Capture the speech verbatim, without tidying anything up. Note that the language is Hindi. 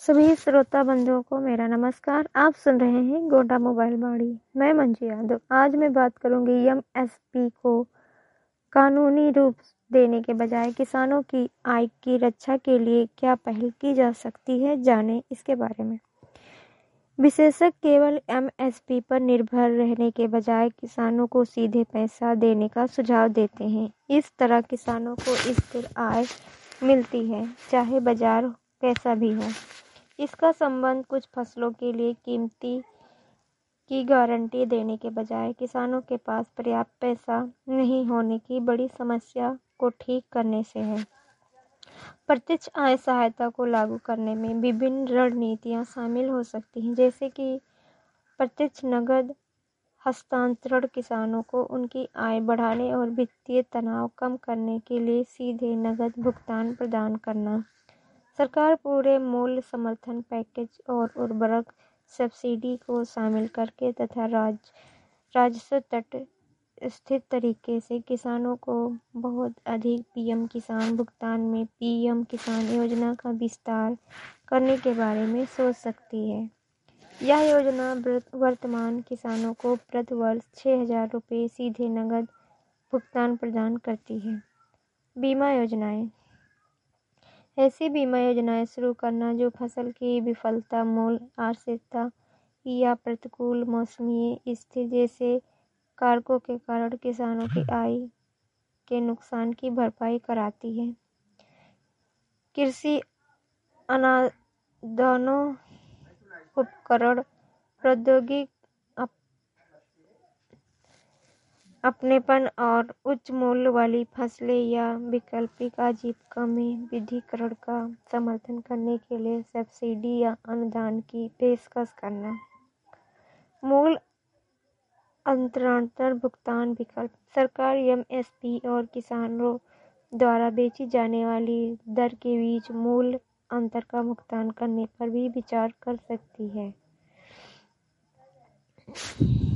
सभी श्रोता बंधुओं को मेरा नमस्कार। आप सुन रहे हैं गोंडा मोबाइल बाड़ी। मैं मंजू यादव। आज मैं बात करूंगी एम एस पी को कानूनी रूप देने के बजाय किसानों की आय की रक्षा के लिए क्या पहल की जा सकती है, जाने इसके बारे में। विशेषज्ञ केवल एम एस पी पर निर्भर रहने के बजाय किसानों को सीधे पैसा देने का सुझाव देते हैं। इस तरह किसानों को स्थिर आय मिलती है, चाहे बाजार कैसा भी हो। इसका संबंध कुछ फसलों के लिए कीमती की गारंटी देने के बजाय किसानों के पास पर्याप्त पैसा नहीं होने की बड़ी समस्या को ठीक करने से है। प्रत्यक्ष आय सहायता को लागू करने में विभिन्न रणनीतियां शामिल हो सकती हैं, जैसे कि प्रत्यक्ष नगद हस्तांतरण किसानों को उनकी आय बढ़ाने और वित्तीय तनाव कम करने के लिए सीधे नगद भुगतान प्रदान करना। सरकार पूरे मूल्य समर्थन पैकेज और उर्वरक सब्सिडी को शामिल करके तथा राज्य राजस्व तट स्थित तरीके से किसानों को बहुत अधिक पीएम किसान भुगतान में पीएम किसान योजना का विस्तार करने के बारे में सोच सकती है। यह योजना वर्तमान किसानों को प्रति वर्ष छः हजार रुपये सीधे नगद भुगतान प्रदान करती है। बीमा योजनाएं ऐसी बीमा योजनाएं शुरू करना जो फसल की विफलता, मूल्य अस्थिरता या प्रतिकूल मौसमी स्थिति जैसे कारकों के कारण किसानों की आय के नुकसान की भरपाई कराती है। कृषि अनुदानों, उपकरण, प्रौद्योगिकी अपनेपन और उच्च मूल्य वाली फसलें या वैकल्पिक आजीविका में विविधीकरण का समर्थन करने के लिए सब्सिडी या अनुदान की पेशकश करना। मूल अंतरांतर भुगतान विकल्प सरकार एम एस पी और किसानों द्वारा बेची जाने वाली दर के बीच मूल अंतर का भुगतान करने पर भी विचार कर सकती है।